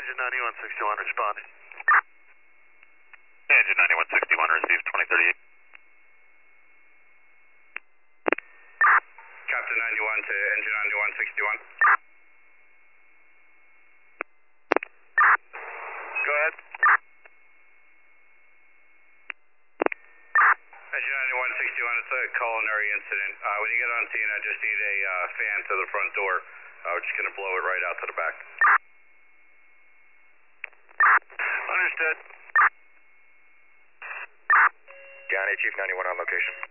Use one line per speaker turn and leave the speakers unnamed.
Engine 9161 responding.
Engine 9161 received 2038.
Captain 91 to engine 9161.
Go ahead.
Engine 9161, it's a culinary incident. When you get on scene, I just need a fan to the front door. We're just going to blow it right out to the back.
Understood.
Johnny, Chief 91 on location.